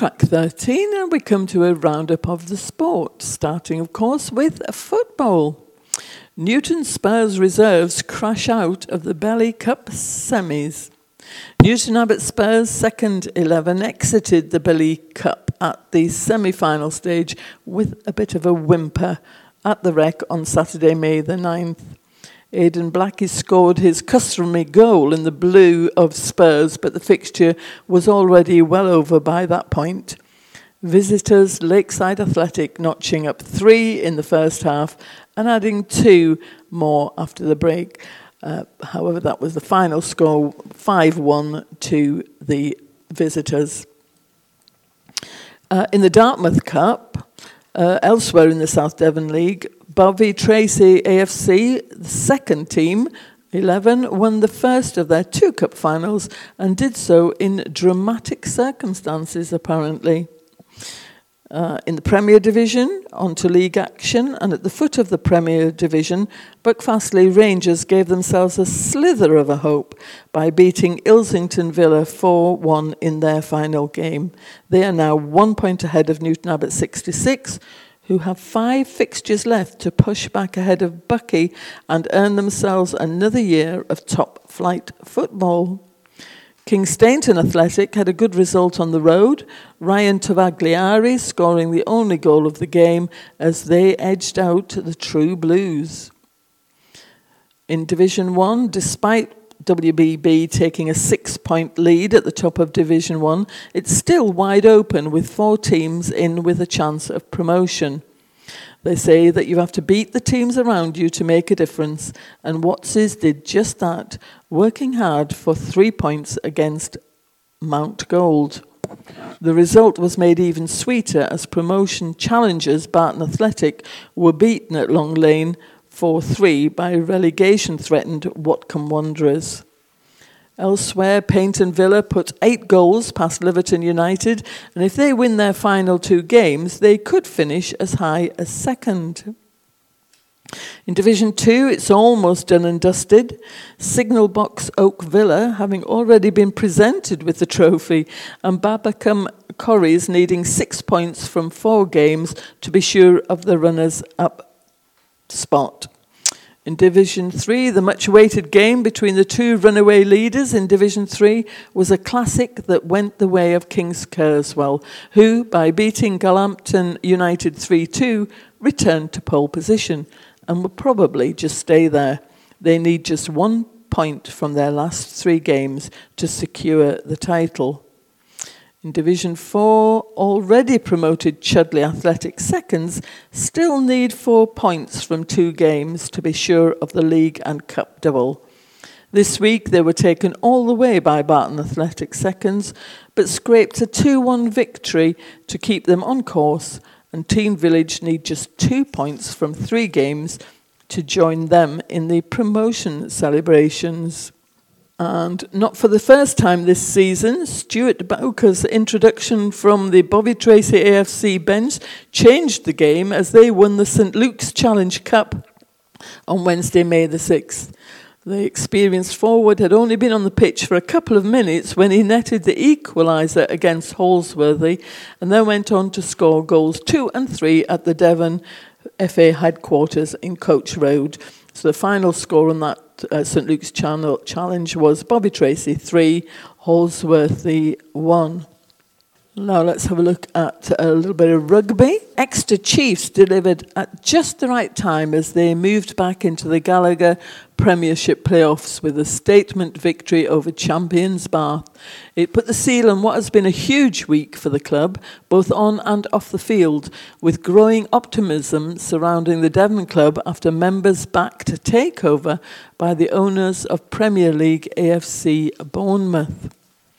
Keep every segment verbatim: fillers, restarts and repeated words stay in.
track thirteen, and we come to a roundup of the sport, starting, of course, with football. Newton Spurs reserves crash out of the Belly Cup semis. Newton Abbot Spurs' second eleven exited the Belly Cup at the semi-final stage with a bit of a whimper at the Rec on Saturday, May the ninth. Aidan Blackie scored his customary goal in the blue of Spurs, but the fixture was already well over by that point. Visitors Lakeside Athletic notching up three in the first half and adding two more after the break. Uh, however, that was the final score, five one to the visitors. Uh, in the Dartmouth Cup, uh, elsewhere in the South Devon League, Bovey Tracy A F C, the second team, eleven, won the first of their two cup finals and did so in dramatic circumstances, apparently. Uh, in the Premier Division, on to league action, and at the foot of the Premier Division, Buckfastleigh Rangers gave themselves a slither of a hope by beating Ilsington Villa four one in their final game. They are now one point ahead of Newton Abbot sixty-six, who have five fixtures left to push back ahead of Bucky and earn themselves another year of top-flight football. Kingstainton Athletic had a good result on the road, Ryan Tavagliari scoring the only goal of the game as they edged out the True Blues. In Division one, despite W B B taking a six-point lead at the top of Division one, it's still wide open with four teams in with a chance of promotion. They say that you have to beat the teams around you to make a difference, and Watses did just that, working hard for three points against Mount Gold. The result was made even sweeter as promotion challengers Barton Athletic were beaten at Long Lane four three by relegation-threatened Watcombe Wanderers. Elsewhere, Paignton Villa put eight goals past Liverton United, and if they win their final two games, they could finish as high as second. In Division two, it's almost done and dusted. Signal Box Oak Villa having already been presented with the trophy, and Babacom Corries needing six points from four games to be sure of the runners-up spot. In Division three, the much-awaited game between the two runaway leaders in Division three was a classic that went the way of Kings Kerswell, who, by beating Galampton United three two, returned to pole position and will probably just stay there. They need just one point from their last three games to secure the title. In Division four, already promoted Chudley Athletic seconds still need four points from two games to be sure of the league and cup double. This week they were taken all the way by Barton Athletic seconds, but scraped a two one victory to keep them on course, and Team Village need just two points from three games to join them in the promotion celebrations. And not for the first time this season, Stuart Bowker's introduction from the Bovey Tracy A F C bench changed the game as they won the St Luke's Challenge Cup on Wednesday, May the sixth. The experienced forward had only been on the pitch for a couple of minutes when he netted the equaliser against Halsworthy and then went on to score goals two and three at the Devon F A headquarters in Coach Road. So the final score on that uh, St Luke's Channel Challenge was Bobby Tracy three, Halsworthy one. Now let's have a look at a little bit of rugby. Exeter Chiefs delivered at just the right time as they moved back into the Gallagher Premiership playoffs with a statement victory over champions Bath. It put the seal on what has been a huge week for the club, both on and off the field, with growing optimism surrounding the Devon club after members backed a takeover by the owners of Premier League A F C Bournemouth.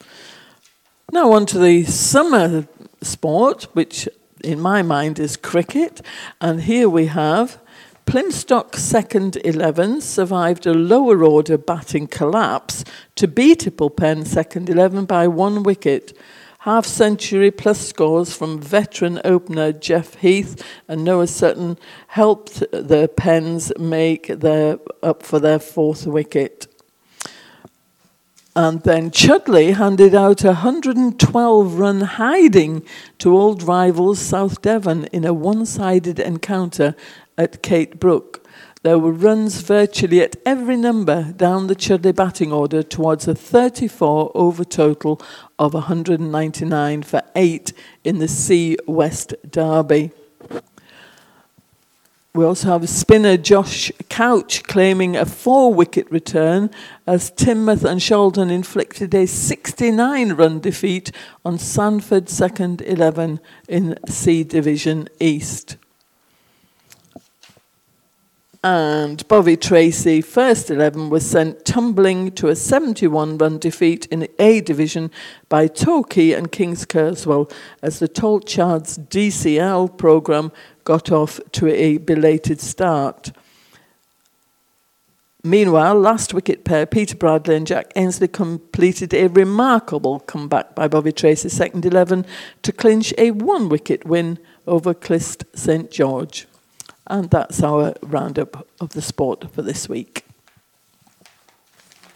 Now on to the summer sport, which in my mind is cricket. And here we have Plymstock second eleven survived a lower order batting collapse to beat Ipplepen second eleven by one wicket. Half century plus scores from veteran opener Jeff Heath and Noah Sutton helped the Pens make their up for their fourth wicket. And then Chudley handed out a one hundred twelve run hiding to old rivals South Devon in a one-sided encounter at Kate Brook. There were runs virtually at every number down the Chudley batting order towards a thirty-four over total of one hundred ninety-nine for eight in the C West Derby. We also have spinner Josh Couch claiming a four-wicket return as Teignmouth and Shalden inflicted a sixty-nine run defeat on Sanford second eleven in C Division East. And Bovey Tracy, first eleven, was sent tumbling to a seventy-one run defeat in A Division by Torquay and Kings Kerswell as the Tolchards D C L programme got off to a belated start. Meanwhile, last wicket pair Peter Bradley and Jack Ainsley completed a remarkable comeback by Bovey Tracy's second eleven to clinch a one-wicket win over Clist Saint George. And that's our roundup of the sport for this week.